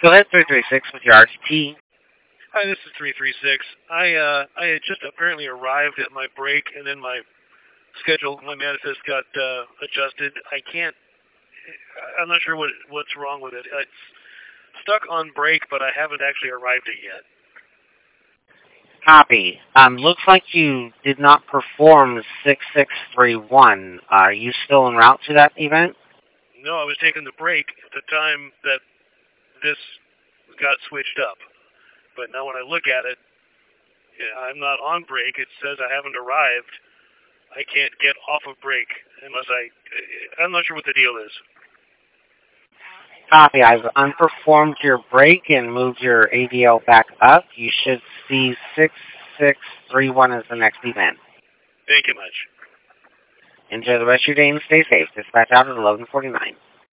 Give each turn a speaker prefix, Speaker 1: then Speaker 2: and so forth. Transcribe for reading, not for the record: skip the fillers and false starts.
Speaker 1: Go ahead, 336 with your RTT.
Speaker 2: Hi, this is 336. I had just apparently arrived at my break, and then my schedule, my manifest got adjusted. I'm not sure what's wrong with it. It's stuck on break, but I haven't actually arrived it yet.
Speaker 1: Copy. Looks like you did not perform 6631. Are you still en route to that event?
Speaker 2: No, I was taking the break at the time that this got switched up. But now when I look at it, I'm not on break. It says I haven't arrived. I can't get off of break unless I'm not sure what the deal is.
Speaker 1: Copy. I've unperformed your break and moved your ADL back up. You should see 6631 as the next event.
Speaker 2: Thank you much.
Speaker 1: Enjoy the rest of your day and stay safe. Dispatch out at 11:49.